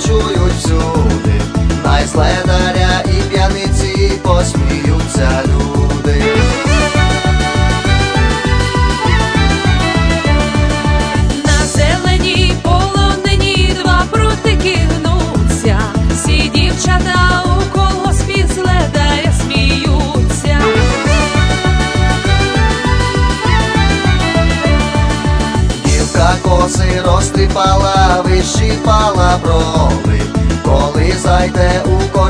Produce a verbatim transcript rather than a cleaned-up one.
почують всюди, найследаря і п'яниці посміються люди. На зеленій полонині два прутики гнуться, всі дівчата у колгоспі з ледаря сміються. Дівка коси розтріпала, вищипала брови, коли зайде у